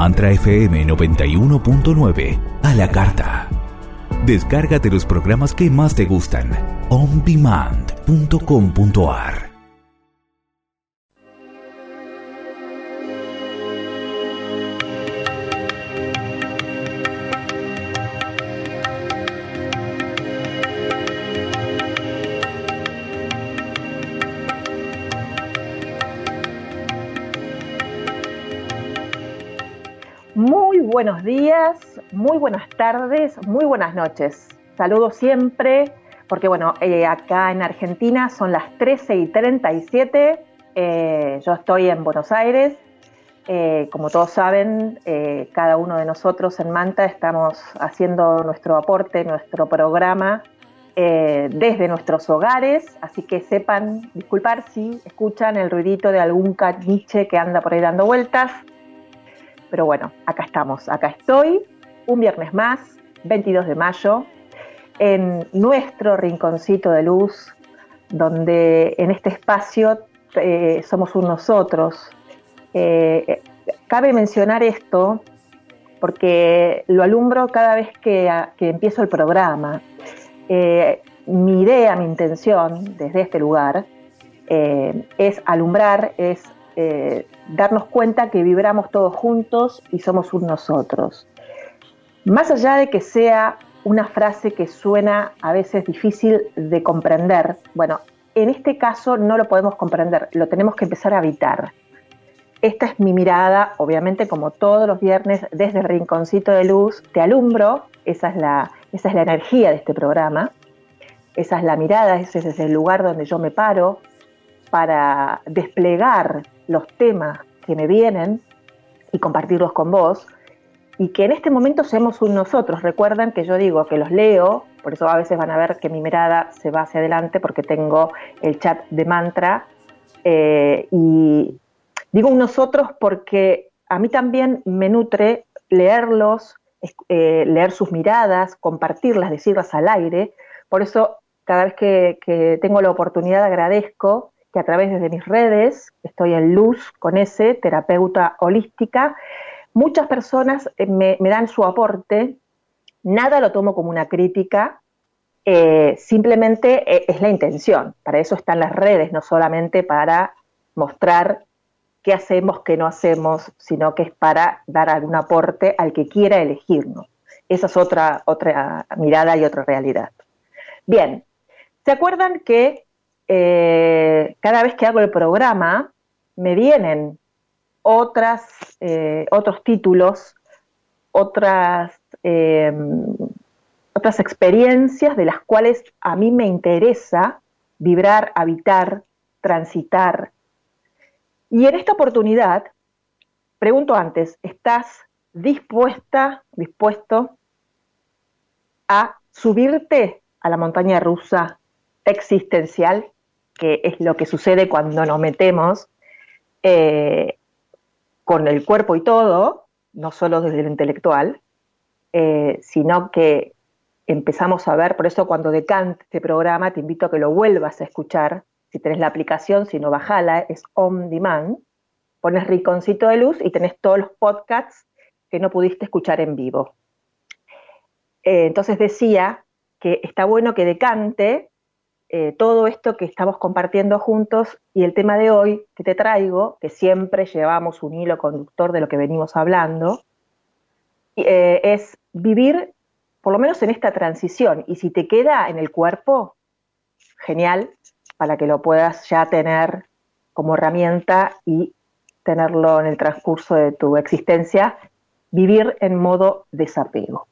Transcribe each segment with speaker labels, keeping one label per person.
Speaker 1: Mantra FM 91.9 a la carta. Descárgate los programas que más te gustan. ondemand.com.ar.
Speaker 2: Muy buenos días, muy buenas tardes, muy buenas noches. Saludos siempre, porque acá en Argentina son las 13:37, yo estoy en Buenos Aires. Como todos saben, cada uno de nosotros en Manta estamos haciendo nuestro aporte, nuestro programa desde nuestros hogares, así que sepan disculpar si escuchan el ruidito de algún caniche que anda por ahí dando vueltas. Pero bueno, acá estamos, acá estoy, un viernes más, 22 de mayo, en nuestro rinconcito de luz, donde en este espacio somos un nosotros. Cabe mencionar esto porque lo alumbro cada vez que empiezo el programa. Mi idea, mi intención desde este lugar es alumbrar, es darnos cuenta que vibramos todos juntos y somos un nosotros. Más allá de que sea una frase que suena a veces difícil de comprender, en este caso no lo podemos comprender, lo tenemos que empezar a habitar. Esta es mi mirada, obviamente como todos los viernes desde el Rinconcito de Luz, te alumbro, esa es la energía de este programa, esa es la mirada, ese es el lugar donde yo me paro para desplegar los temas que me vienen y compartirlos con vos, y que en este momento seamos un nosotros. Recuerden que yo digo que los leo, por eso a veces van a ver que mi mirada se va hacia adelante, porque tengo el chat de Mantra, y digo un nosotros porque a mí también me nutre leerlos, leer sus miradas, compartirlas, decirlas al aire. Por eso cada vez que tengo la oportunidad agradezco que a través de mis redes, estoy en Luz con S, terapeuta holística, muchas personas me dan su aporte. Nada lo tomo como una crítica, simplemente es la intención. Para eso están las redes, no solamente para mostrar qué hacemos, qué no hacemos, sino que es para dar algún aporte al que quiera elegirnos. Esa es otra mirada y otra realidad. Bien, ¿se acuerdan que cada vez que hago el programa me vienen otros títulos, otras experiencias de las cuales a mí me interesa vibrar, habitar, transitar? Y en esta oportunidad, pregunto antes, ¿estás dispuesto a subirte a la montaña rusa existencial, que es lo que sucede cuando nos metemos con el cuerpo y todo, no solo desde lo intelectual, sino que empezamos a ver? Por eso cuando decante este programa te invito a que lo vuelvas a escuchar, si tenés la aplicación, si no, bajala, es On Demand, pones Rinconcito de Luz y tenés todos los podcasts que no pudiste escuchar en vivo. Entonces decía que está bueno que decante todo esto que estamos compartiendo juntos, y el tema de hoy que te traigo, que siempre llevamos un hilo conductor de lo que venimos hablando, es vivir, por lo menos en esta transición, y si te queda en el cuerpo, genial, para que lo puedas ya tener como herramienta y tenerlo en el transcurso de tu existencia, vivir en modo desapego.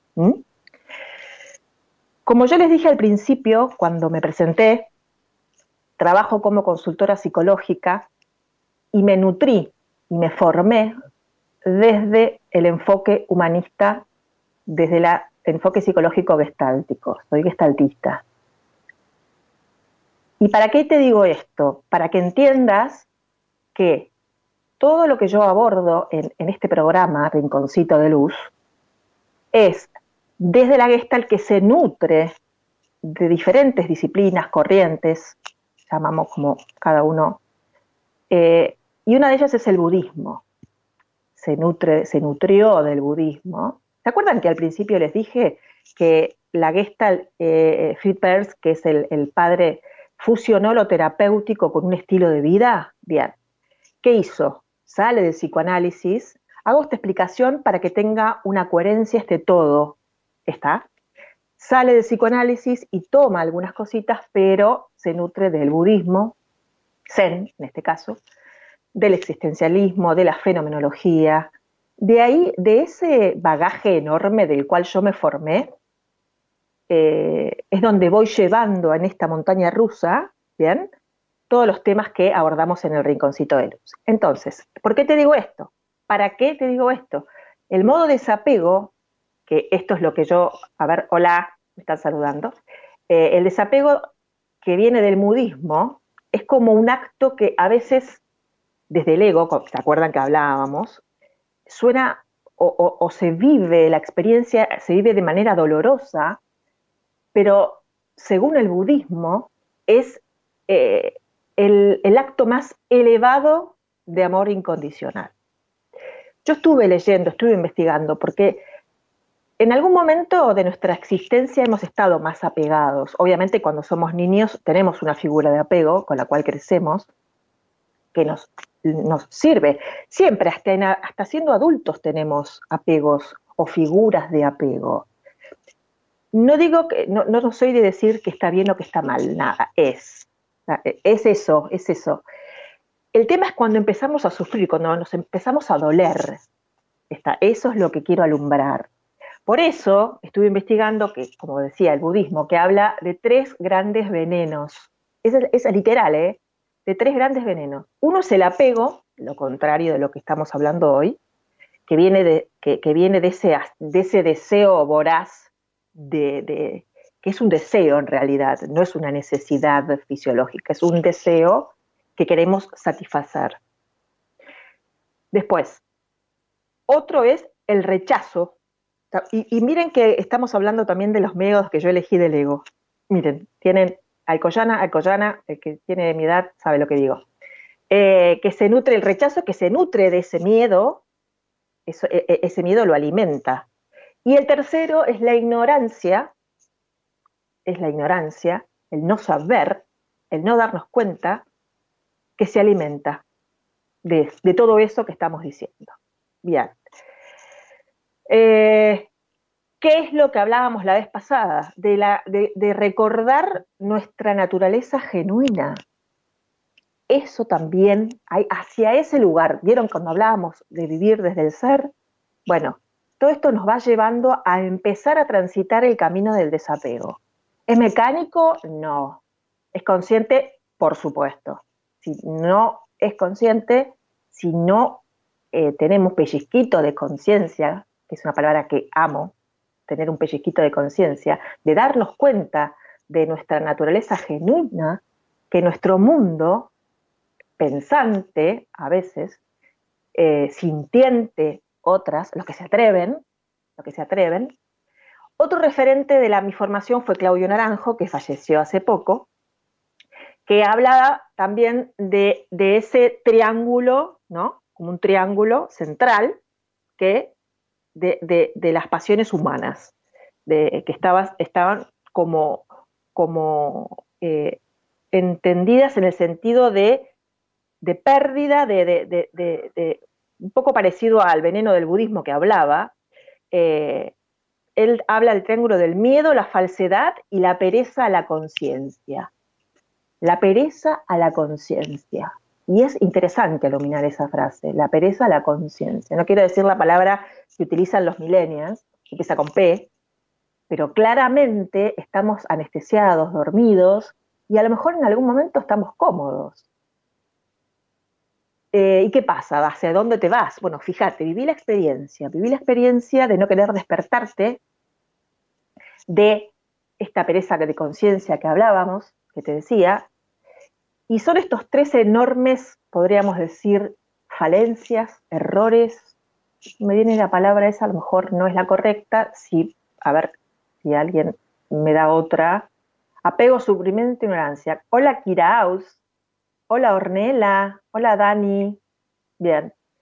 Speaker 2: Como yo les dije al principio, cuando me presenté, trabajo como consultora psicológica y me nutrí y me formé desde el enfoque humanista, desde el enfoque psicológico gestáltico. Soy gestaltista. ¿Y para qué te digo esto? Para que entiendas que todo lo que yo abordo en este programa, Rinconcito de Luz, es desde la Gestalt, que se nutre de diferentes disciplinas, corrientes, llamamos como cada uno, y una de ellas es el budismo. se nutrió del budismo. ¿Se acuerdan que al principio les dije que la Gestalt, Fritz Perls, que es el padre, fusionó lo terapéutico con un estilo de vida? Bien. ¿Qué hizo? Sale del psicoanálisis. Hago esta explicación para que tenga una coherencia este todo. ¿Está? Sale del psicoanálisis y toma algunas cositas, pero se nutre del budismo, Zen en este caso, del existencialismo, de la fenomenología. De ahí, de ese bagaje enorme del cual yo me formé, es donde voy llevando en esta montaña rusa, ¿bien?, todos los temas que abordamos en el Rinconcito de Luz. Entonces, ¿por qué te digo esto? ¿Para qué te digo esto? El modo desapego, que esto es lo que yo, a ver, hola, me están saludando, el desapego que viene del budismo es como un acto que a veces, desde el ego, ¿se acuerdan que hablábamos?, suena o se vive, la experiencia se vive de manera dolorosa, pero según el budismo es el acto más elevado de amor incondicional. Yo estuve leyendo, estuve investigando, porque en algún momento de nuestra existencia hemos estado más apegados. Obviamente cuando somos niños tenemos una figura de apego con la cual crecemos, que nos sirve. Siempre, hasta siendo adultos tenemos apegos o figuras de apego. No digo que, no soy de decir que está bien o que está mal, nada, es eso. El tema es cuando empezamos a sufrir, cuando nos empezamos a doler. Eso es lo que quiero alumbrar. Por eso estuve investigando que, como decía, el budismo, que habla de 3 grandes venenos. Es literal, de 3 grandes venenos. Uno es el apego, lo contrario de lo que estamos hablando hoy, que viene de ese deseo voraz, que es un deseo en realidad, no es una necesidad fisiológica, es un deseo que queremos satisfacer. Después, otro es el rechazo. Y miren que estamos hablando también de los métodos que yo elegí del ego. Miren, tienen Alcoyana, el que tiene mi edad sabe lo que digo. Que se nutre el rechazo, que se nutre de ese miedo, ese miedo lo alimenta. Y el tercero es la ignorancia, el no saber, el no darnos cuenta, que se alimenta de todo eso que estamos diciendo. Bien. ¿Qué es lo que hablábamos la vez pasada? De recordar nuestra naturaleza genuina. Eso también, hacia ese lugar, ¿vieron cuando hablábamos de vivir desde el ser? Bueno, todo esto nos va llevando a empezar a transitar el camino del desapego. ¿Es mecánico? No. ¿Es consciente? Por supuesto. Si no es consciente, si no tenemos pellizquito de conciencia, que es una palabra que amo, tener un pellizquito de conciencia, de darnos cuenta de nuestra naturaleza genuina, que nuestro mundo, pensante a veces, sintiente otras, los que se atreven. Otro referente de mi formación fue Claudio Naranjo, que falleció hace poco, que hablaba también de ese triángulo, ¿no?, como un triángulo central, que de las pasiones humanas, que estaban como entendidas en el sentido de pérdida, un poco parecido al veneno del budismo que hablaba. Él habla del triángulo del miedo, la falsedad y la pereza a la conciencia. La pereza a la conciencia. Y es interesante iluminar esa frase, la pereza a la conciencia. No quiero decir la palabra que utilizan los millennials, que empieza con P, pero claramente estamos anestesiados, dormidos, y a lo mejor en algún momento estamos cómodos. ¿Y qué pasa? ¿Hacia dónde te vas? Bueno, fíjate, viví la experiencia de no querer despertarte, de esta pereza de conciencia que hablábamos, que te decía, y son estos 3 enormes, podríamos decir, falencias, errores. Me viene la palabra esa, a lo mejor no es la correcta, a ver si alguien me da otra. Apego, sufrimiento, ignorancia. Hola Kiraus, hola Ornella, hola Dani. Bien.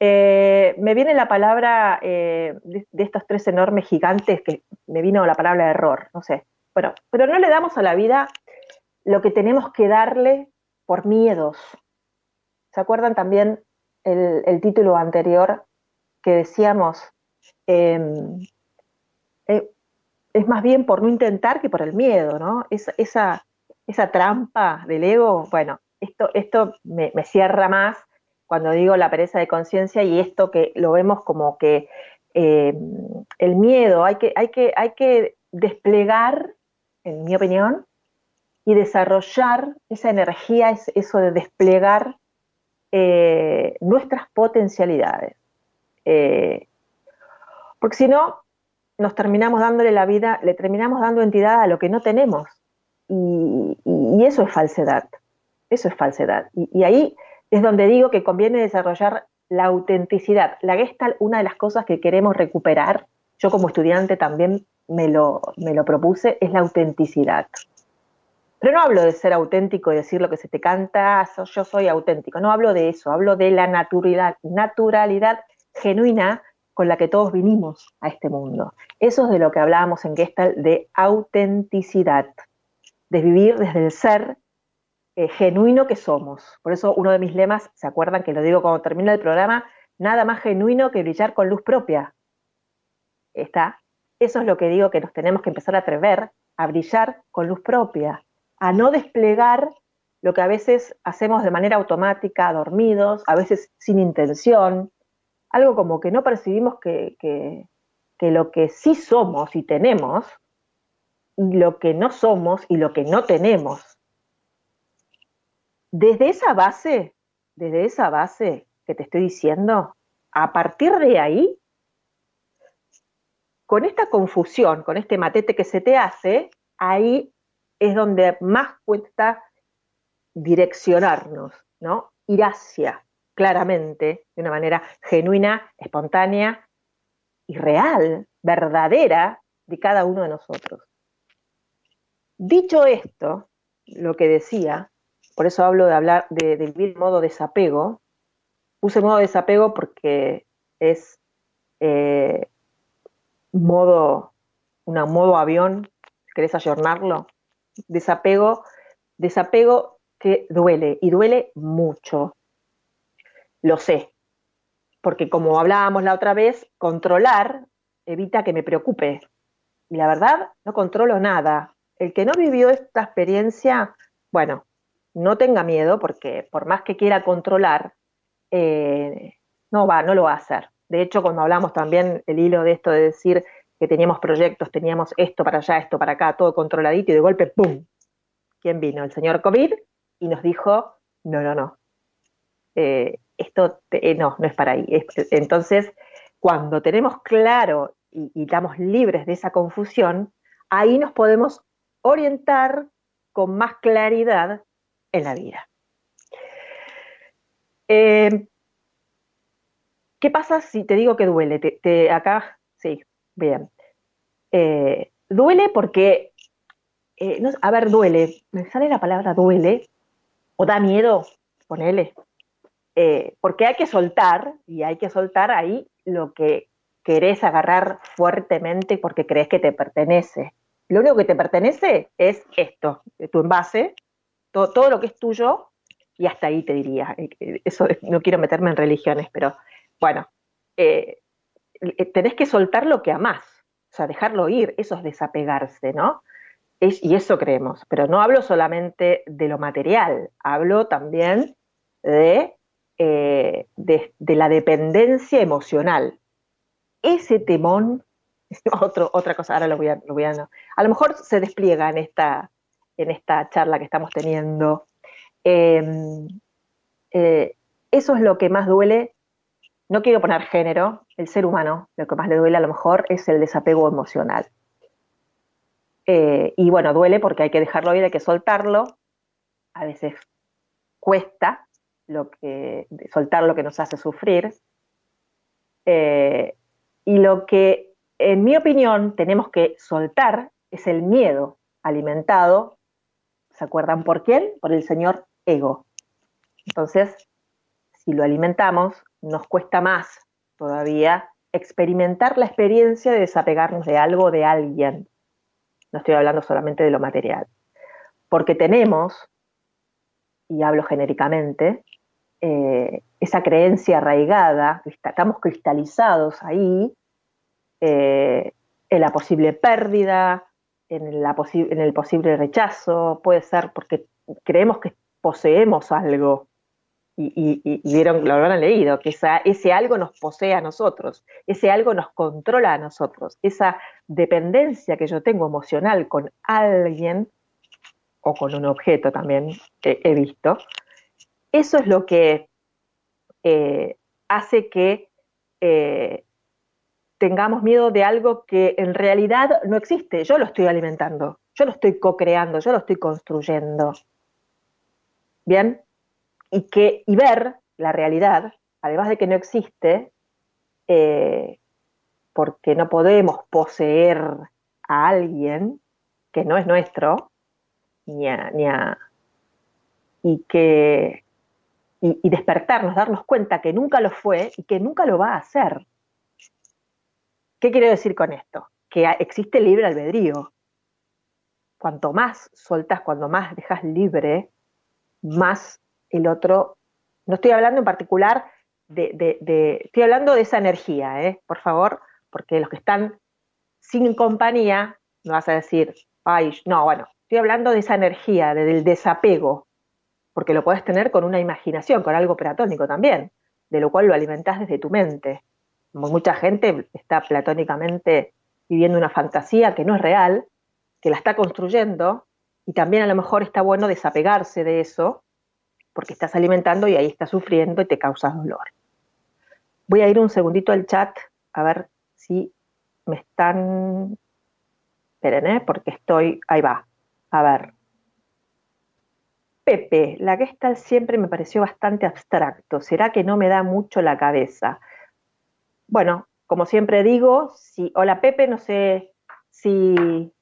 Speaker 2: Me viene la palabra de estos tres enormes gigantes, que me vino la palabra error, no sé. Bueno, pero no le damos a la vida lo que tenemos que darle por miedos. ¿Se acuerdan también el título anterior que decíamos? Eh, eh, es más bien por no intentar que por el miedo, ¿no? Esa trampa del ego, bueno, esto me cierra más cuando digo la pereza de conciencia, y esto que lo vemos como que eh, el miedo hay que desplegar, en mi opinión, y desarrollar esa energía, eso de desplegar nuestras potencialidades. Eh, Porque si no, nos terminamos dándole la vida, le terminamos dando entidad a lo que no tenemos. Y eso es falsedad. Eso es falsedad. Y ahí es donde digo que conviene desarrollar la autenticidad. La Gestalt, una de las cosas que queremos recuperar, yo como estudiante también me lo propuse, es la autenticidad. Pero no hablo de ser auténtico y decir lo que se te canta, yo soy auténtico. No hablo de eso, hablo de la naturalidad genuina con la que todos vinimos a este mundo. Eso es de lo que hablábamos en Gestalt, de autenticidad, de vivir desde el ser genuino que somos. Por eso uno de mis lemas, ¿se acuerdan que lo digo cuando termina el programa? Nada más genuino que brillar con luz propia. ¿Está? Eso es lo que digo, que nos tenemos que empezar a atrever a brillar con luz propia, a no desplegar lo que a veces hacemos de manera automática, dormidos, a veces sin intención, algo como que no percibimos que lo que sí somos y tenemos, y lo que no somos y lo que no tenemos. Desde esa base que te estoy diciendo, a partir de ahí, con esta confusión, con este matete que se te hace, ahí es donde más cuesta direccionarnos, ¿no? Ir hacia, claramente, de una manera genuina, espontánea y real, verdadera, de cada uno de nosotros. Dicho esto, lo que decía, por eso hablo de vivir en modo desapego. Puse modo desapego porque es modo avión, si querés ayornarlo. Desapego que duele, y duele mucho. Lo sé, porque como hablábamos la otra vez, controlar evita que me preocupe. Y la verdad, no controlo nada. El que no vivió esta experiencia, bueno, no tenga miedo, porque por más que quiera controlar, no lo va a hacer. De hecho, cuando hablamos también el hilo de esto de decir que teníamos proyectos, teníamos esto para allá, esto para acá, todo controladito, y de golpe, ¡pum! ¿Quién vino? El señor COVID, y nos dijo, no. No es para ahí. Entonces, cuando tenemos claro y estamos libres de esa confusión, ahí nos podemos orientar con más claridad en la vida. ¿Qué pasa si te digo que duele? Acá, sí, bien. Duele porque, a ver, duele, me sale la palabra duele, o da miedo, ponele, porque hay que soltar, y hay que soltar ahí lo que querés agarrar fuertemente porque crees que te pertenece. Lo único que te pertenece es esto, tu envase, todo lo que es tuyo, y hasta ahí te diría. Eso no quiero meterme en religiones, pero bueno, tenés que soltar lo que amás, o sea, dejarlo ir, eso es desapegarse, ¿no? Y eso creemos, pero no hablo solamente de lo material, hablo también de la dependencia emocional. Ese temón, otra cosa, ahora lo voy a no. A lo mejor se despliega en esta charla que estamos teniendo. Eso es lo que más duele. No quiero poner género, el ser humano, lo que más le duele a lo mejor es el desapego emocional. Y bueno, duele porque hay que dejarlo ir, hay que soltarlo. A veces cuesta soltar lo que nos hace sufrir. Y lo que, en mi opinión, tenemos que soltar es el miedo alimentado, ¿se acuerdan por quién? Por el señor ego. Entonces, si lo alimentamos, nos cuesta más todavía experimentar la experiencia de desapegarnos de algo o de alguien. No estoy hablando solamente de lo material. Porque tenemos, y hablo genéricamente, esa creencia arraigada, estamos cristalizados ahí, en la posible pérdida, en el posible rechazo, puede ser porque creemos que poseemos algo y vieron, lo habrán leído, que ese algo nos posee a nosotros, ese algo nos controla a nosotros, esa dependencia que yo tengo emocional con alguien o con un objeto también he visto, eso es lo que hace que tengamos miedo de algo que en realidad no existe. Yo lo estoy alimentando, yo lo estoy co-creando, yo lo estoy construyendo. ¿Bien? Y ver la realidad, además de que no existe, porque no podemos poseer a alguien que no es nuestro, y despertarnos, darnos cuenta que nunca lo fue y que nunca lo va a hacer. ¿Qué quiero decir con esto? Que existe libre albedrío. Cuanto más soltas, cuando más dejas libre, más el otro. No estoy hablando en particular estoy hablando de esa energía, por favor, porque los que están sin compañía, no vas a decir, ay, no, bueno, estoy hablando de esa energía, del desapego, porque lo puedes tener con una imaginación, con algo platónico también, de lo cual lo alimentás desde tu mente. Como mucha gente está platónicamente viviendo una fantasía que no es real, que la está construyendo, y también a lo mejor está bueno desapegarse de eso, porque estás alimentando y ahí estás sufriendo y te causas dolor. Voy a ir un segundito al chat a ver si me están... Esperen, porque ahí va. A ver. Pepe, la Gestalt siempre me pareció bastante abstracto. ¿Será que no me da mucho la cabeza? Bueno, como siempre digo, hola Pepe, no sé si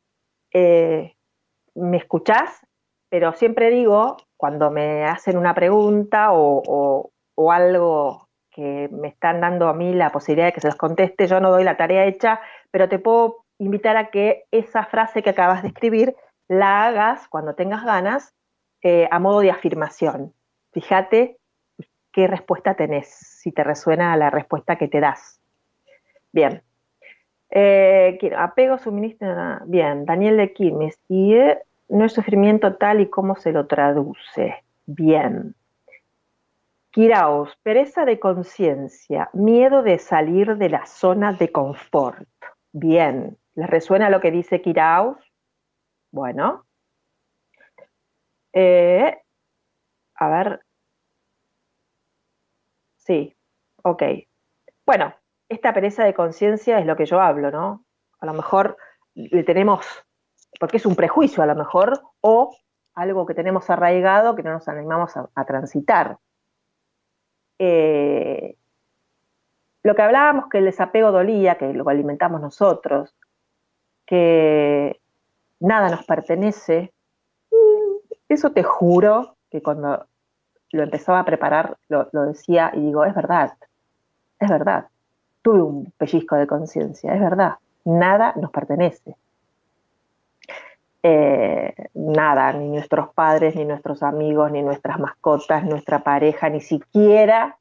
Speaker 2: me escuchás, pero siempre digo, cuando me hacen una pregunta o algo que me están dando a mí la posibilidad de que se los conteste, yo no doy la tarea hecha, pero te puedo invitar a que esa frase que acabas de escribir la hagas cuando tengas ganas, a modo de afirmación. Fíjate qué respuesta tenés, si te resuena la respuesta que te das. Bien. Apego, suministro. Bien, Daniel de Quilmes. Y no es sufrimiento tal y como se lo traduce. Bien. Kiraos, pereza de conciencia, miedo de salir de la zona de confort. Bien. ¿Les resuena lo que dice Kiraos? Bueno. A ver. Sí, ok. Bueno, esta pereza de conciencia es lo que yo hablo, ¿no? A lo mejor le tenemos, porque es un prejuicio a lo mejor, o algo que tenemos arraigado que no nos animamos a transitar. Lo que hablábamos que el desapego dolía, que lo alimentamos nosotros, que nada nos pertenece, eso te juro que cuando lo empezaba a preparar lo decía y digo, es verdad. Tuve un pellizco de conciencia, es verdad, nada nos pertenece. Nada, ni nuestros padres, ni nuestros amigos, ni nuestras mascotas, nuestra pareja, ni siquiera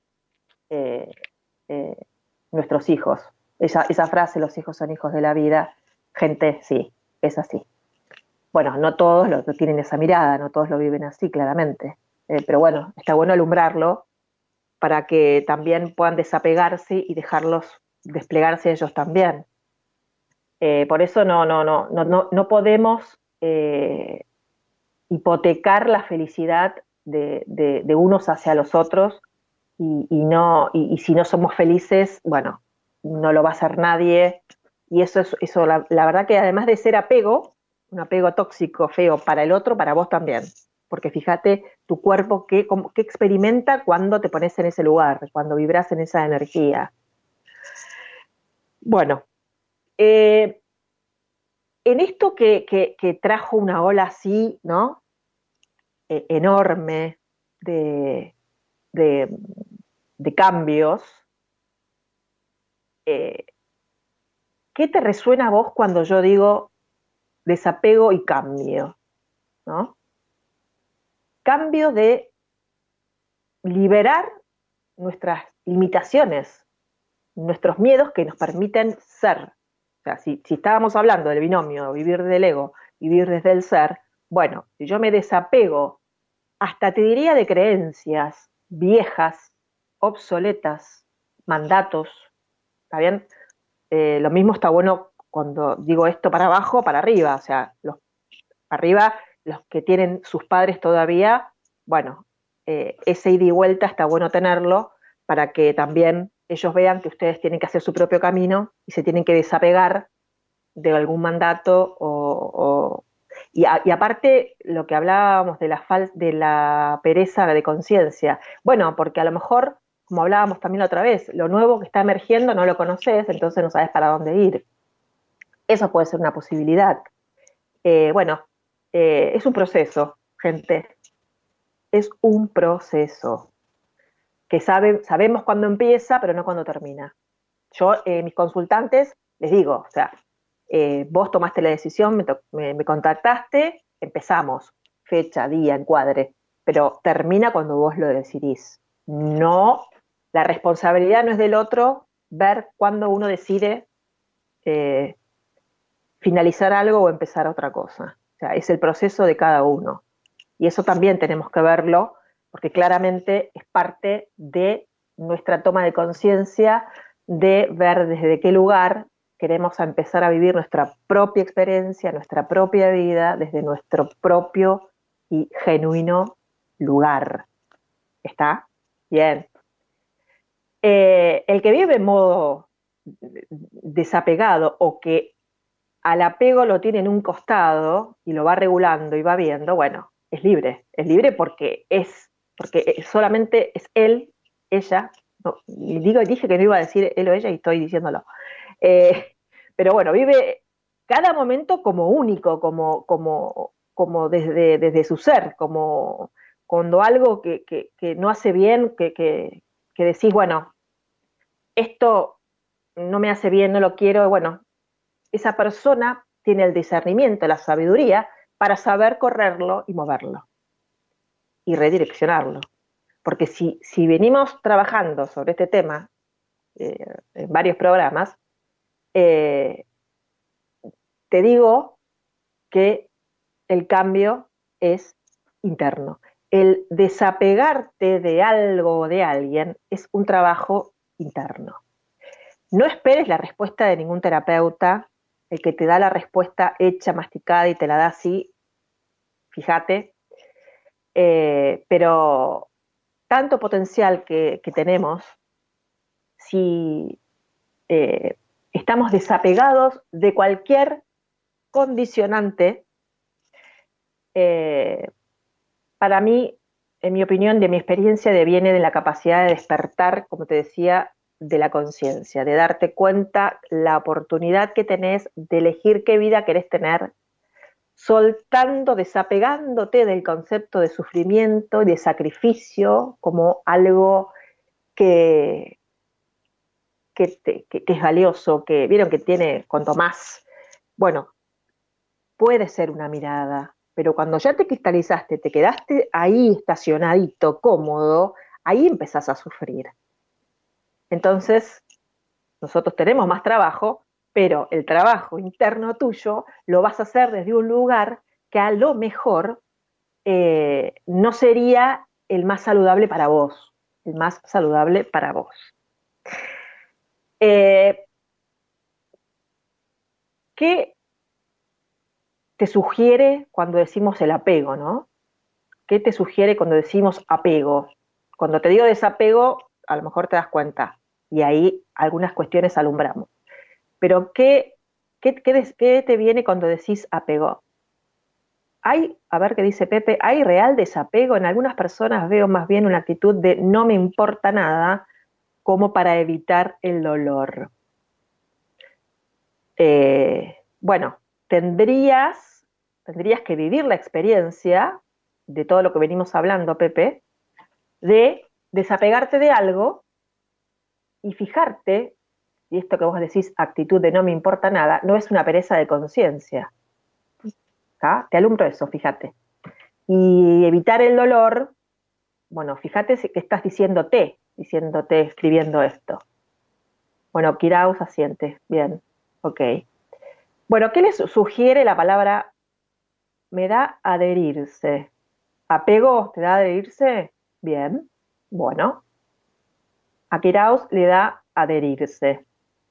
Speaker 2: nuestros hijos. Esa frase, los hijos son hijos de la vida, gente, sí, es así. Bueno, no todos lo tienen esa mirada, no todos lo viven así, claramente. Pero bueno, está bueno alumbrarlo para que también puedan desapegarse y dejarlos desplegarse ellos también. Por eso no podemos hipotecar la felicidad de unos hacia los otros y si no somos felices, bueno, no lo va a hacer nadie. Y eso la verdad que además de ser apego, un apego tóxico, feo para el otro, para vos también. Porque fíjate tu cuerpo qué experimenta cuando te pones en ese lugar, cuando vibras en esa energía. Bueno, en esto que trajo una ola así, ¿no? Enorme de de cambios, ¿qué te resuena a vos cuando yo digo desapego y cambio? ¿No? Cambio de liberar nuestras limitaciones, nuestros miedos que nos permiten ser. O sea, si estábamos hablando del binomio, vivir del ego, vivir desde el ser, bueno, si yo me desapego, hasta te diría de creencias viejas, obsoletas, mandatos, ¿está bien? Lo mismo está bueno cuando digo esto para abajo, para arriba, o sea, arriba, los que tienen sus padres todavía, bueno, ese ida y vuelta está bueno tenerlo para que también ellos vean que ustedes tienen que hacer su propio camino y se tienen que desapegar de algún mandato y aparte lo que hablábamos de de la pereza de conciencia, bueno, porque a lo mejor, como hablábamos también la otra vez, lo nuevo que está emergiendo no lo conoces, entonces no sabes para dónde ir. Eso puede ser una posibilidad. Bueno, es un proceso, gente. Es un proceso que sabemos cuándo empieza, pero no cuándo termina. Yo, mis consultantes, les digo, o sea, vos tomaste la decisión, me contactaste, empezamos, fecha, día, encuadre, pero termina cuando vos lo decidís. No, la responsabilidad no es del otro ver cuándo uno decide finalizar algo o empezar otra cosa. O sea, es el proceso de cada uno. Y eso también tenemos que verlo, porque claramente es parte de nuestra toma de conciencia, de ver desde qué lugar queremos empezar a vivir nuestra propia experiencia, nuestra propia vida, desde nuestro propio y genuino lugar. ¿Está? Bien. El que vive en modo desapegado o que al apego lo tiene en un costado y lo va regulando y va viendo, bueno, es libre porque solamente es él, ella, no, dije que no iba a decir él o ella y estoy diciéndolo, pero bueno, vive cada momento como único, como desde su ser, como cuando algo que no hace bien, que decís, bueno, esto no me hace bien, no lo quiero, bueno, esa persona tiene el discernimiento, la sabiduría para saber correrlo y moverlo y redireccionarlo. Porque si venimos trabajando sobre este tema en varios programas, te digo que el cambio es interno. El desapegarte de algo o de alguien es un trabajo interno. No esperes la respuesta de ningún terapeuta, el que te da la respuesta hecha, masticada y te la da así, fíjate, pero tanto potencial que tenemos, si estamos desapegados de cualquier condicionante, para mí, en mi opinión, de mi experiencia, deviene de la capacidad de despertar, como te decía, de la conciencia, de darte cuenta la oportunidad que tenés de elegir qué vida querés tener, soltando, desapegándote del concepto de sufrimiento y de sacrificio como algo que es valioso, que vieron que tiene cuanto más, bueno, puede ser una mirada, pero cuando ya te cristalizaste, te quedaste ahí estacionadito, cómodo, ahí empezás a sufrir. Entonces, nosotros tenemos más trabajo, pero el trabajo interno tuyo lo vas a hacer desde un lugar que a lo mejor no sería el más saludable para vos, el más saludable para vos. ¿Qué te sugiere cuando decimos el apego, no? ¿Qué te sugiere cuando decimos apego? Cuando te digo desapego, a lo mejor te das cuenta, y ahí algunas cuestiones alumbramos. Pero ¿qué te viene cuando decís apego? A ver qué dice Pepe, ¿hay real desapego? En algunas personas veo más bien una actitud de no me importa nada, como para evitar el dolor. Bueno, tendrías que vivir la experiencia de todo lo que venimos hablando, Pepe, de desapegarte de algo y fijarte, y esto que vos decís, actitud de no me importa nada, no es una pereza de conciencia. ¿Tá? Te alumbro eso, fíjate. Y evitar el dolor, bueno, fíjate que estás diciéndote, escribiendo esto. Bueno, Kiraus asiente, bien, ok. Bueno, ¿qué les sugiere la palabra me da adherirse? ¿Apego te da adherirse? Bien, bueno. A Kiraus le da adherirse.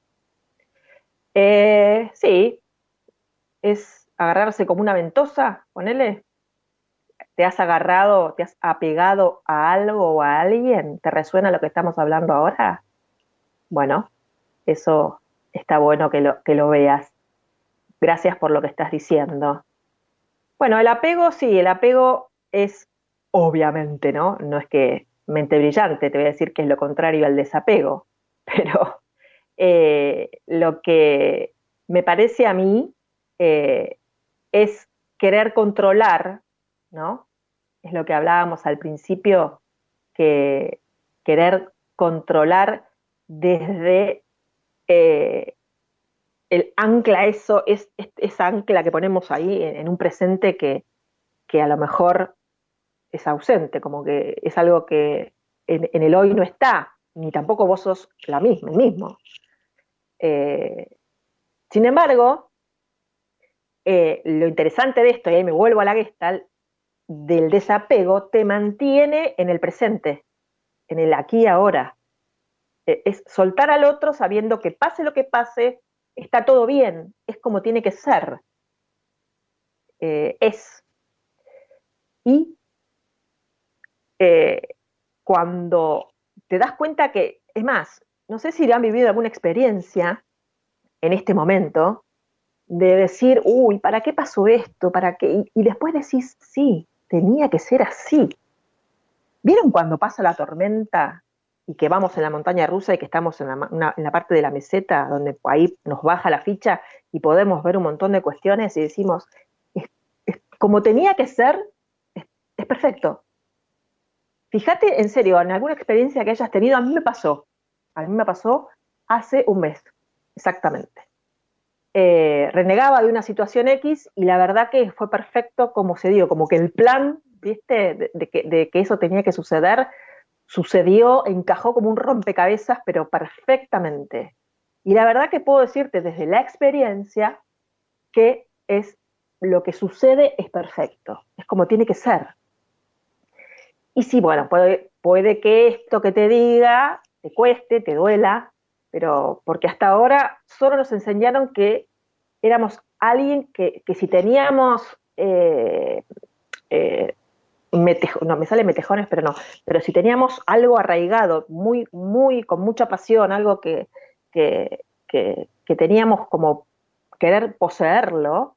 Speaker 2: Sí, es agarrarse como una ventosa, ponele. ¿Te has agarrado, te has apegado a algo o a alguien? ¿Te resuena lo que estamos hablando ahora? Bueno, eso está bueno que lo veas. Gracias por lo que estás diciendo. Bueno, el apego, sí, el apego es obviamente, ¿no? No es que mente brillante, te voy a decir que es lo contrario al desapego, pero lo que me parece a mí es querer controlar, ¿no? Es lo que hablábamos al principio, que querer controlar desde el ancla, eso es esa ancla que ponemos ahí en un presente que a lo mejor es ausente, como que es algo que en el hoy no está, ni tampoco vos sos la misma, el mismo. Sin embargo, lo interesante de esto, y ahí me vuelvo a la Gestalt, del desapego, te mantiene en el presente, en el aquí y ahora. Es soltar al otro sabiendo que pase lo que pase, está todo bien, es como tiene que ser. Es. Y cuando te das cuenta que, es más, no sé si han vivido alguna experiencia en este momento de decir, uy, ¿para qué pasó esto? ¿Para qué? Y después decís, sí, tenía que ser así. ¿Vieron cuando pasa la tormenta y que vamos en la montaña rusa y que estamos en la parte de la meseta donde ahí nos baja la ficha y podemos ver un montón de cuestiones y decimos, como tenía que ser, es perfecto. Fíjate, en serio, en alguna experiencia que hayas tenido, a mí me pasó hace un mes, exactamente. Renegaba de una situación X y la verdad que fue perfecto como se dio, como que el plan, ¿viste? De que eso tenía que suceder, sucedió, encajó como un rompecabezas, pero perfectamente. Y la verdad que puedo decirte desde la experiencia que es lo que sucede es perfecto, es como tiene que ser. Y sí, bueno, puede que esto que te diga te cueste, te duela, pero porque hasta ahora solo nos enseñaron que éramos alguien que si teníamos, no me sale metejones, pero no, pero si teníamos algo arraigado, muy, muy, con mucha pasión, algo que teníamos como querer poseerlo,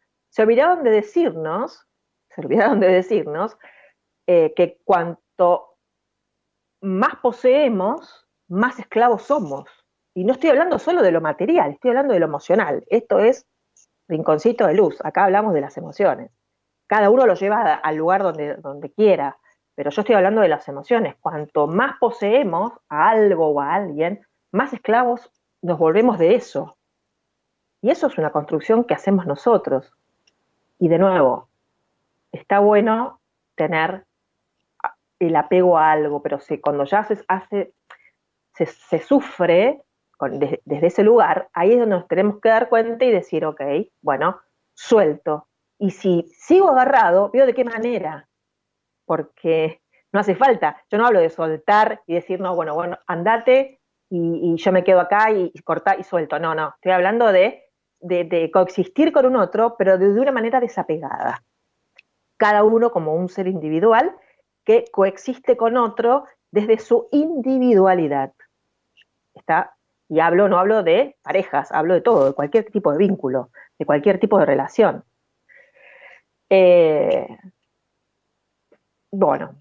Speaker 2: se olvidaron de decirnos que cuanto más poseemos, más esclavos somos. Y no estoy hablando solo de lo material, estoy hablando de lo emocional. Esto es rinconcito de luz, acá hablamos de las emociones. Cada uno lo lleva al lugar donde quiera, pero yo estoy hablando de las emociones. Cuanto más poseemos a algo o a alguien, más esclavos nos volvemos de eso. Y eso es una construcción que hacemos nosotros. Y de nuevo, está bueno tener el apego a algo, pero cuando ya se sufre desde ese lugar, ahí es donde nos tenemos que dar cuenta y decir, ok, bueno, suelto. Y si sigo agarrado, veo de qué manera, porque no hace falta. Yo no hablo de soltar y decir, no, bueno, andate y yo me quedo acá y cortar y suelto. No, estoy hablando de coexistir con un otro, pero de una manera desapegada. Cada uno como un ser individual que coexiste con otro desde su individualidad. Y no hablo de parejas, hablo de todo, de cualquier tipo de vínculo, de cualquier tipo de relación. Bueno,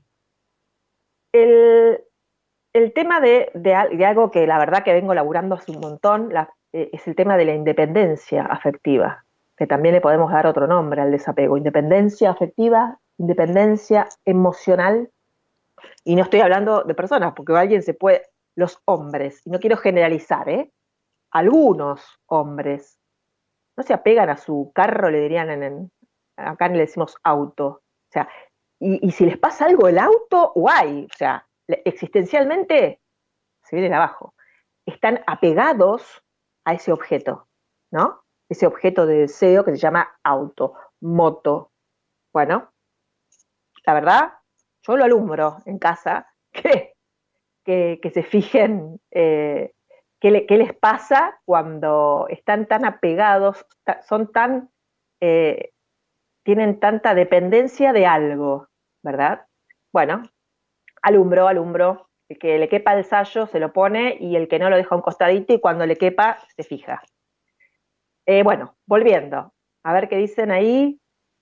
Speaker 2: el tema de algo que la verdad que vengo laburando hace un montón, es el tema de la independencia afectiva, que también le podemos dar otro nombre al desapego. Independencia afectiva, independencia emocional, y no estoy hablando de personas, porque alguien se puede, los hombres, y no quiero generalizar, algunos hombres, no se apegan a su carro, le dirían acá le decimos auto. O sea, y si les pasa algo el auto, guay, o sea, existencialmente se vienen abajo. Están apegados a ese objeto, ¿no? Ese objeto de deseo que se llama auto, moto. Bueno, la verdad, yo lo alumbro en casa, que se fijen qué les pasa cuando están tan apegados, son tan, eh, tienen tanta dependencia de algo, ¿verdad? Bueno, alumbro, el que le quepa el sayo se lo pone y el que no lo deja a un costadito y cuando le quepa se fija. Bueno, volviendo, a ver qué dicen ahí.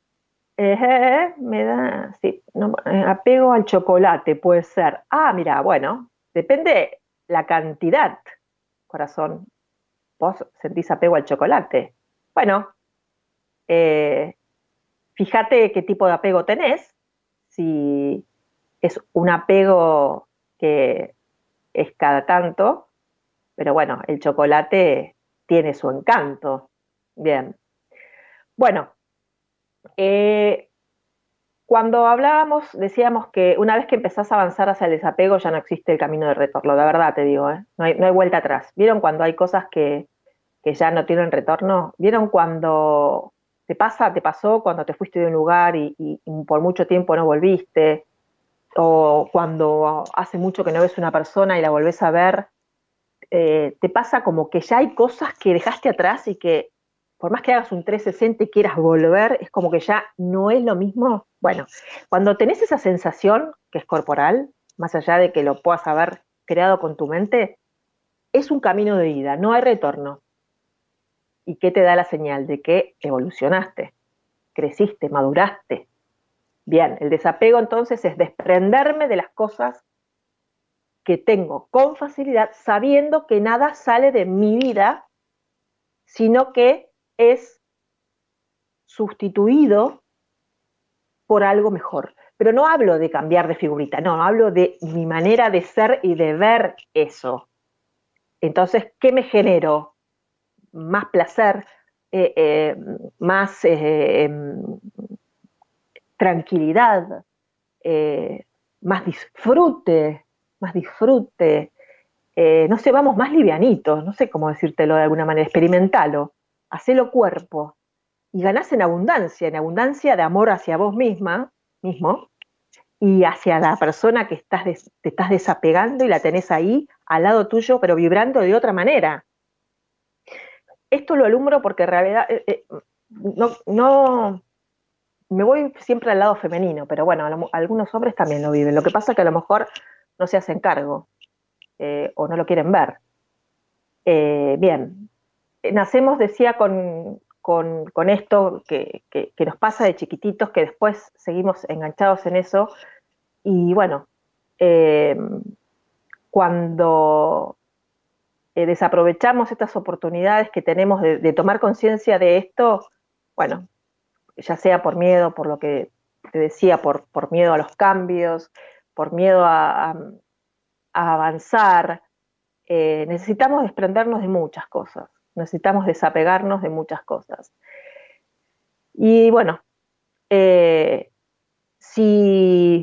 Speaker 2: Me da, sí, no, apego al chocolate, puede ser. Ah, mira, bueno, depende la cantidad, corazón. ¿Vos sentís apego al chocolate? Bueno, eh, fíjate qué tipo de apego tenés, si es un apego que es cada tanto, pero bueno, el chocolate tiene su encanto. Bien. Bueno, eh, cuando hablábamos, decíamos que una vez que empezás a avanzar hacia el desapego ya no existe el camino de retorno, la verdad te digo, ¿eh? No hay vuelta atrás. ¿Vieron cuando hay cosas que ya no tienen retorno? ¿Vieron cuando te pasó cuando te fuiste de un lugar y por mucho tiempo no volviste? O cuando hace mucho que no ves una persona y la volvés a ver, te pasa como que ya hay cosas que dejaste atrás y que por más que hagas un 360 y quieras volver, es como que ya no es lo mismo. Bueno, cuando tenés esa sensación que es corporal, más allá de que lo puedas haber creado con tu mente, es un camino de ida, no hay retorno. ¿Y qué te da la señal? De que evolucionaste, creciste, maduraste. Bien, el desapego entonces es desprenderme de las cosas que tengo con facilidad, sabiendo que nada sale de mi vida, sino que es sustituido por algo mejor. Pero no hablo de cambiar de figurita, no, hablo de mi manera de ser y de ver eso. Entonces, ¿qué me genero? Más placer, eh, eh, más tranquilidad, eh, más disfrute, más disfrute. No sé, vamos más livianitos, no sé cómo decírtelo de alguna manera, experimentalo, hacelo cuerpo y ganás en abundancia de amor hacia vos mismo, y hacia la persona que te estás desapegando y la tenés ahí al lado tuyo, pero vibrando de otra manera. Esto lo alumbro porque en realidad no me voy siempre al lado femenino, pero bueno, algunos hombres también lo viven. Lo que pasa es que a lo mejor no se hacen cargo o no lo quieren ver. Bien, nacemos, decía, con esto que nos pasa de chiquititos, que después seguimos enganchados en eso. Y bueno, eh, cuando desaprovechamos estas oportunidades que tenemos de tomar conciencia de esto, bueno, ya sea por miedo, por lo que te decía, por miedo a los cambios, por miedo a avanzar, necesitamos desprendernos de muchas cosas, necesitamos desapegarnos de muchas cosas. Y bueno, si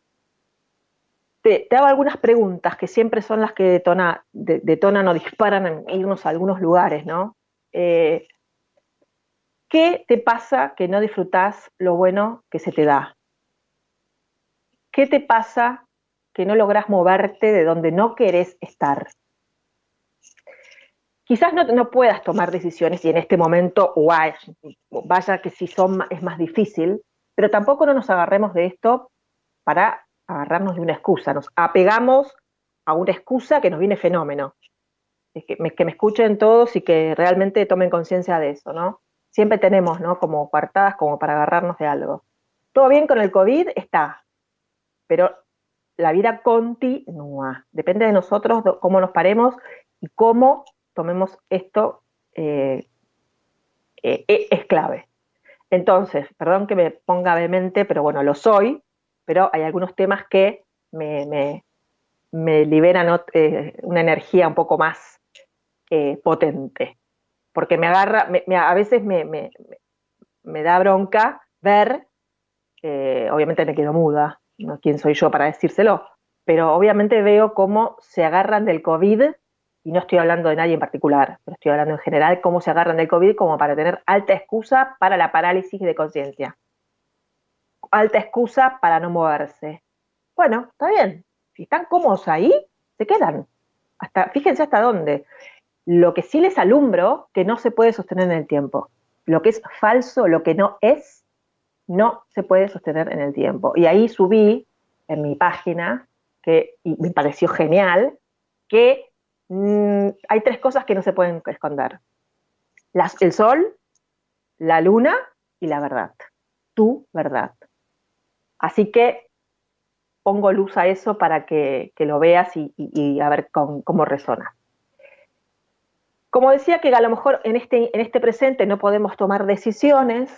Speaker 2: te hago algunas preguntas que siempre son las que detonan o disparan en irnos a algunos lugares, ¿no? ¿Qué te pasa que no disfrutás lo bueno que se te da? ¿Qué te pasa que no lográs moverte de donde no querés estar? Quizás no puedas tomar decisiones y en este momento, vaya que si es más difícil, pero tampoco no nos agarremos de esto para agarrarnos de una excusa. Nos apegamos a una excusa que nos viene fenómeno. Es que me escuchen todos y que realmente tomen conciencia de eso, ¿no? Siempre tenemos, ¿no? Como coartadas como para agarrarnos de algo. Todo bien con el COVID, está, pero la vida continúa. Depende de nosotros cómo nos paremos y cómo tomemos esto, es clave. Entonces, perdón que me ponga vehemente, pero bueno, lo soy, pero hay algunos temas que me liberan una energía un poco más potente, porque me agarra, a veces me da bronca ver, obviamente me quedo muda, no quién soy yo para decírselo, pero obviamente veo cómo se agarran del COVID, y no estoy hablando de nadie en particular, pero estoy hablando en general, cómo se agarran del COVID como para tener alta excusa para la parálisis de conciencia, alta excusa para no moverse. Bueno, está bien, si están cómodos ahí, se quedan. Fíjense hasta dónde. Lo que sí les alumbro, que no se puede sostener en el tiempo. Lo que es falso, lo que no es, no se puede sostener en el tiempo. Y ahí subí en mi página, y me pareció genial, que hay 3 cosas que no se pueden esconder. El sol, la luna y la verdad. Tu verdad. Así que pongo luz a eso para que lo veas y a ver cómo resona. Como decía, que a lo mejor en este presente no podemos tomar decisiones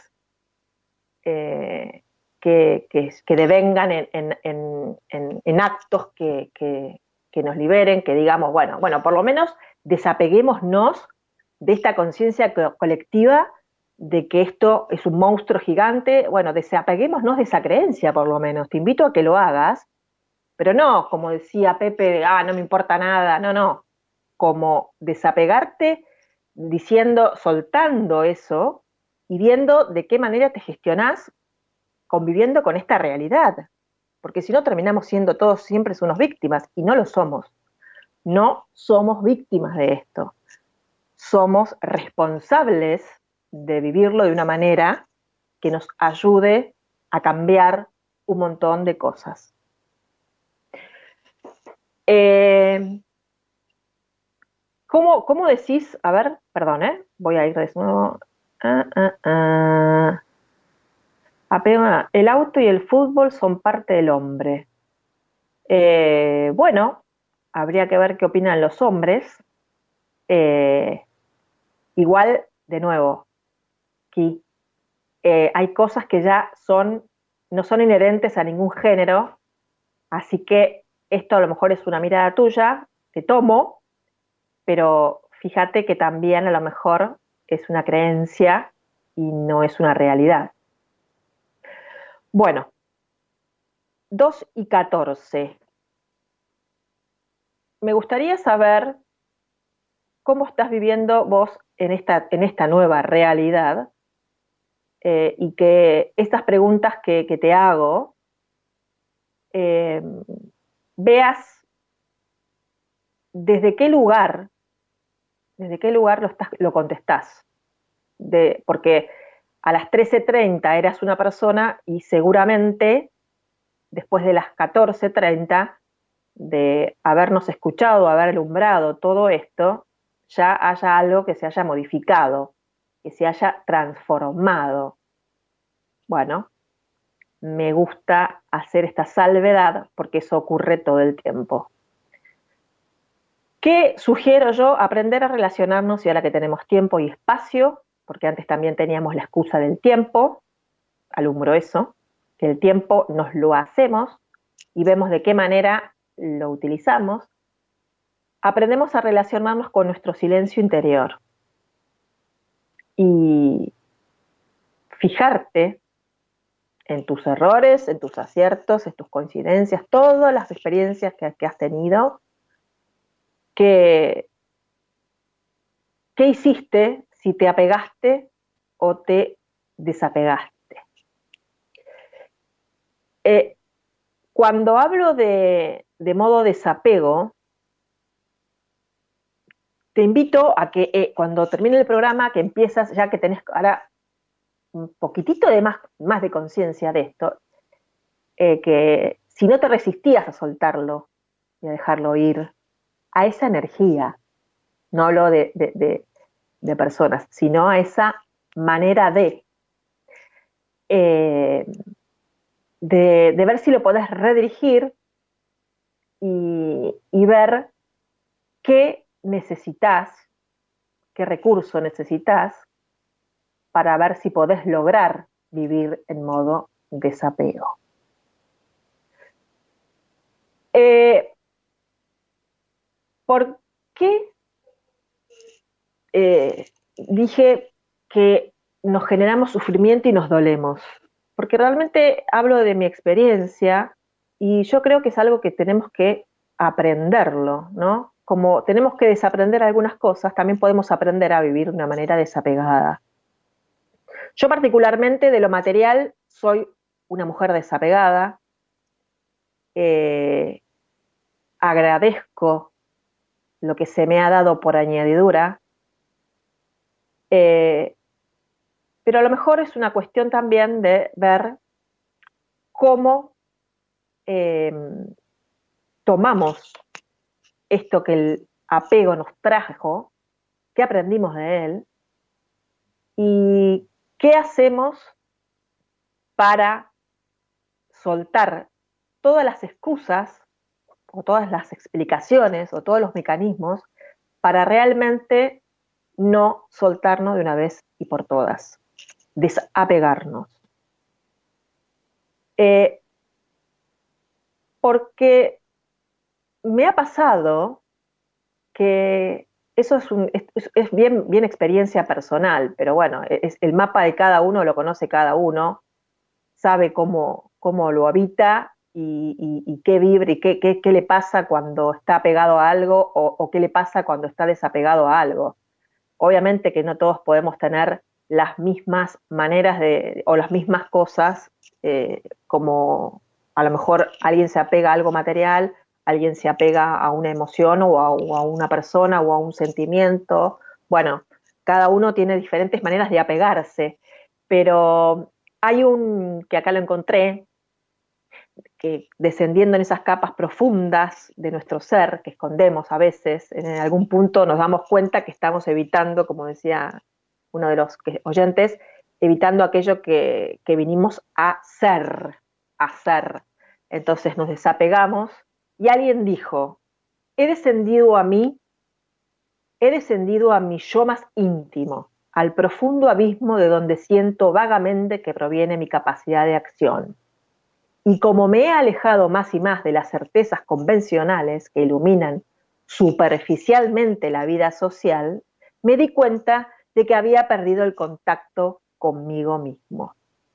Speaker 2: que devengan en actos que nos liberen, que digamos, bueno, por lo menos desapeguémonos de esta conciencia colectiva de que esto es un monstruo gigante. Bueno, desapeguémonos de esa creencia, por lo menos. Te invito a que lo hagas, pero no, como decía Pepe, no me importa nada, no. Como desapegarte diciendo, soltando eso y viendo de qué manera te gestionás conviviendo con esta realidad. Porque si no, terminamos siendo todos siempre unos víctimas, y no lo somos. No somos víctimas de esto. Somos responsables de vivirlo de una manera que nos ayude a cambiar un montón de cosas. ¿Cómo decís? A ver, perdón, voy a ir de nuevo. El auto y el fútbol son parte del hombre. Bueno, habría que ver qué opinan los hombres. Igual, de nuevo, que hay cosas que ya no son inherentes a ningún género, así que esto a lo mejor es una mirada tuya, que tomo, pero fíjate que también a lo mejor es una creencia y no es una realidad. Bueno, 2:14. Me gustaría saber cómo estás viviendo vos en esta nueva realidad, y que estas preguntas que te hago, veas desde qué lugar lo contestás. Porque a las 13:30 eras una persona, y seguramente después de las 14:30 de habernos escuchado, haber alumbrado todo esto, ya haya algo que se haya modificado, que se haya transformado. Bueno, me gusta hacer esta salvedad porque eso ocurre todo el tiempo. ¿Qué sugiero yo? Aprender a relacionarnos, y ahora que tenemos tiempo y espacio, porque antes también teníamos la excusa del tiempo, alumbro eso, que el tiempo nos lo hacemos y vemos de qué manera lo utilizamos. Aprendemos a relacionarnos con nuestro silencio interior y fijarte en tus errores, en tus aciertos, en tus coincidencias, todas las experiencias que has tenido. ¿Qué hiciste si te apegaste o te desapegaste? Cuando hablo de modo desapego, te invito a que cuando termine el programa, que empiezas, ya que tenés ahora un poquitito de más de conciencia de esto, que si no te resistías a soltarlo y a dejarlo ir, a esa energía, no hablo de personas, sino a esa manera de ver si lo podés redirigir y ver qué necesitas, qué recurso necesitas para ver si podés lograr vivir en modo desapego. ¿por qué dije que nos generamos sufrimiento y nos dolemos? Porque realmente hablo de mi experiencia y yo creo que es algo que tenemos que aprenderlo, ¿no? Como tenemos que desaprender algunas cosas, también podemos aprender a vivir de una manera desapegada. Yo particularmente de lo material soy una mujer desapegada, eh, agradezco lo que se me ha dado por añadidura, eh, pero a lo mejor es una cuestión también de ver cómo eh, tomamos esto que el apego nos trajo, qué aprendimos de él y qué hacemos para soltar todas las excusas o todas las explicaciones o todos los mecanismos para realmente no soltarnos de una vez y por todas, desapegarnos. Porque me ha pasado que eso es bien experiencia personal, pero bueno, el mapa de cada uno lo conoce cada uno, sabe cómo lo habita y qué vibra y qué le pasa cuando está pegado a algo o qué le pasa cuando está desapegado a algo. Obviamente que no todos podemos tener las mismas maneras o las mismas cosas, como a lo mejor alguien se apega a algo material, alguien se apega a una emoción o a una persona o a un sentimiento. Bueno, cada uno tiene diferentes maneras de apegarse, pero hay un que acá lo encontré, que descendiendo en esas capas profundas de nuestro ser, que escondemos a veces, en algún punto nos damos cuenta que estamos evitando, como decía uno de los oyentes, evitando aquello que vinimos a ser, a ser. Entonces nos desapegamos y alguien dijo, he descendido a mí, he descendido a mi yo más íntimo, al profundo abismo de donde siento vagamente que proviene mi capacidad de acción. Y como me he alejado más y más de las certezas convencionales que iluminan superficialmente la vida social, me di cuenta de que había perdido el contacto conmigo mismo.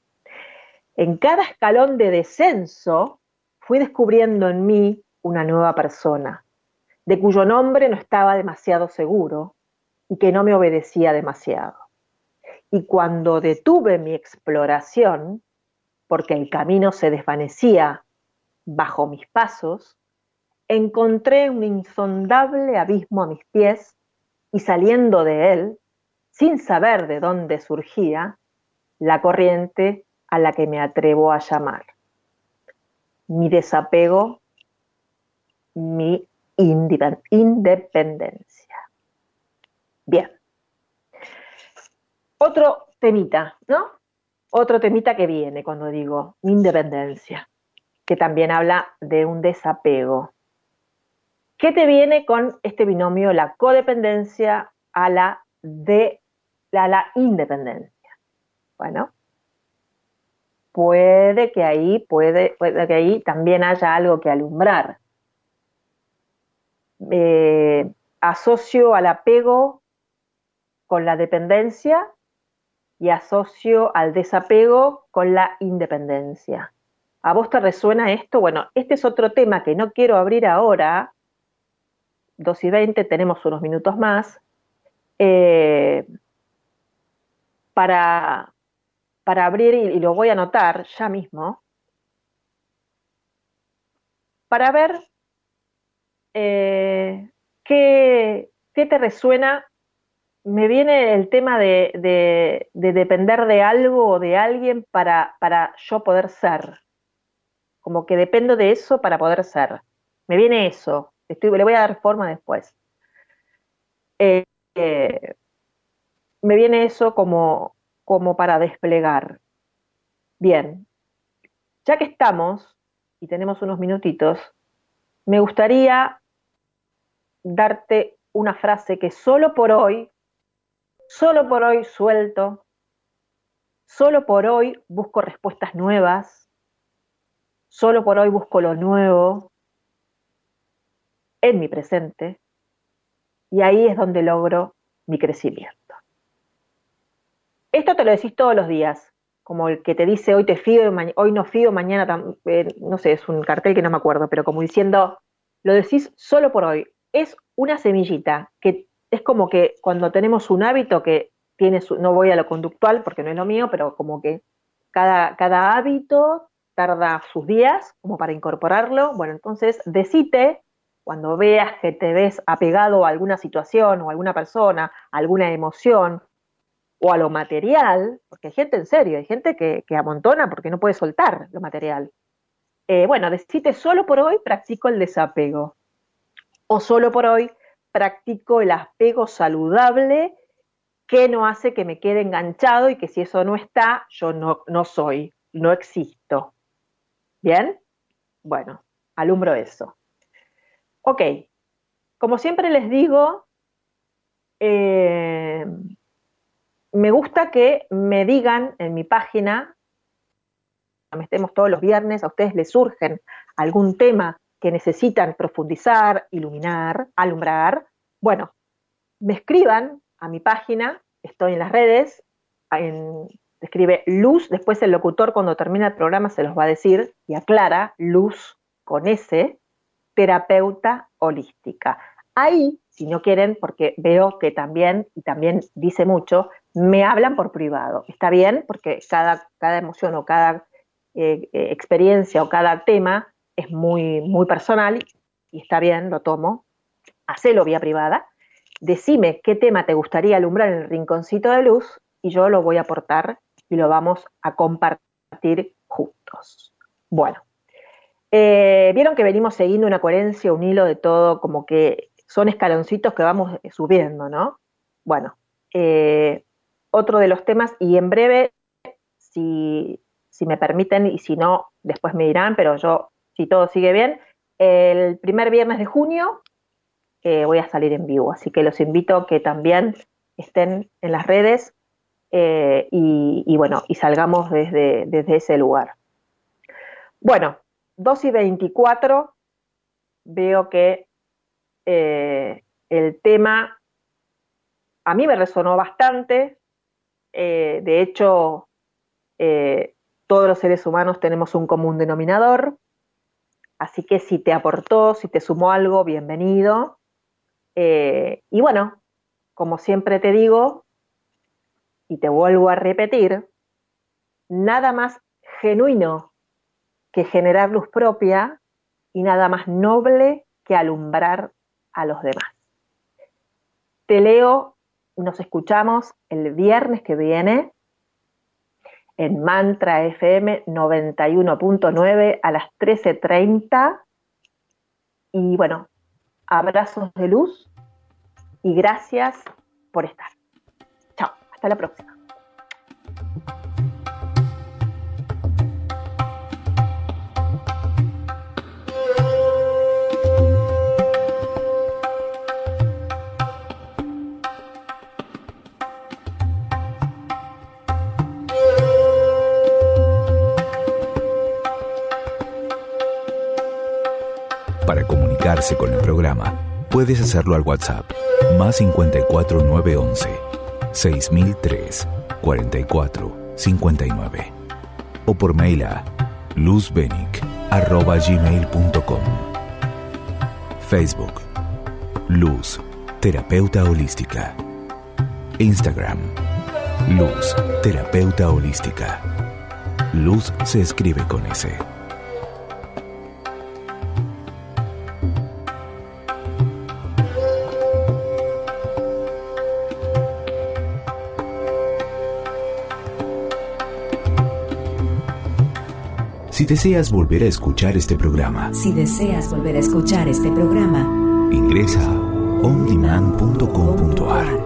Speaker 2: En cada escalón de descenso fui descubriendo en mí una nueva persona, de cuyo nombre no estaba demasiado seguro y que no me obedecía demasiado. Y cuando detuve mi exploración, porque el camino se desvanecía bajo mis pasos, encontré un insondable abismo a mis pies y saliendo de él, sin saber de dónde surgía, la corriente a la que me atrevo a llamar. Mi desapego, mi independencia. Bien. Otro temita, ¿no? Otro temita que viene cuando digo independencia, que también habla de un desapego. ¿Qué te viene con este binomio, la codependencia a la independencia? Bueno, puede que ahí también haya algo que alumbrar. Asocio al apego con la dependencia y asocio al desapego con la independencia. ¿A vos te resuena esto? Bueno, este es otro tema que no quiero abrir ahora, 2:20, tenemos unos minutos más, para abrir, y lo voy a anotar ya mismo, para ver qué te resuena. Me viene el tema de depender de algo o de alguien para yo poder ser. Como que dependo de eso para poder ser. Me viene eso. Le voy a dar forma después. Eh, eh, Me viene eso como para desplegar. Bien, ya que estamos y tenemos unos minutitos, me gustaría darte una frase que solo por hoy suelto, solo por hoy busco respuestas nuevas, solo por hoy busco lo nuevo en mi presente, y ahí es donde logro mi crecimiento. Esto te lo decís todos los días, como el que te dice hoy te fío, hoy no fío, mañana, no sé, es un cartel que no me acuerdo, pero como diciendo, lo decís solo por hoy. Es una semillita, que es como que cuando tenemos un hábito que tiene no voy a lo conductual porque no es lo mío, pero como que cada hábito tarda sus días como para incorporarlo. Bueno, entonces decite, cuando veas que te ves apegado a alguna situación o a alguna persona, a alguna emoción o a lo material, porque hay gente en serio, hay gente que amontona porque no puede soltar lo material. Bueno, decite solo por hoy practico el desapego, o solo por hoy practico el apego saludable que no hace que me quede enganchado y que si eso no está, yo no soy, no existo. ¿Bien? Bueno, alumbro eso. Ok, como siempre les digo, me gusta que me digan en mi página, estemos todos los viernes, a ustedes les surgen algún tema que necesitan profundizar, iluminar, alumbrar. Bueno, me escriban a mi página, estoy en las redes, escribe Luz, después el locutor cuando termina el programa se los va a decir y aclara, Luz con S, terapeuta holística. Ahí, si no quieren, porque veo que también, y también dice mucho, me hablan por privado. Está bien, porque cada emoción o cada experiencia o cada tema es muy, muy personal y está bien, lo tomo. Hacelo vía privada. Decime qué tema te gustaría alumbrar en el rinconcito de luz y yo lo voy a aportar y lo vamos a compartir juntos. Bueno, vieron que venimos siguiendo una coherencia, un hilo de todo, como que son escaloncitos que vamos subiendo, ¿no? Bueno, otro de los temas, y en breve, si me permiten, y si no, después me dirán, pero yo, si todo sigue bien, el primer viernes de junio voy a salir en vivo, así que los invito a que también estén en las redes y bueno, y salgamos desde ese lugar. Bueno, 2:24, veo que el tema a mí me resonó bastante, de hecho todos los seres humanos tenemos un común denominador, así que si te aportó, si te sumó algo, bienvenido. Y bueno, como siempre te digo, y te vuelvo a repetir, nada más genuino que generar luz propia y nada más noble que alumbrar a los demás. Te leo, nos escuchamos el viernes que viene en Mantra FM 91.9 a las 13:30 y bueno, abrazos de luz y gracias por estar. Chao, hasta la próxima.
Speaker 1: Para comunicarse con el programa, puedes hacerlo al WhatsApp más 54 911 6003 44 59 o por mail a luzbenic@gmail.com. Facebook Luz, terapeuta holística. Instagram Luz, terapeuta holística. Luz se escribe con S. Si deseas volver a escuchar este programa,
Speaker 3: ingresa a ondemand.com.ar.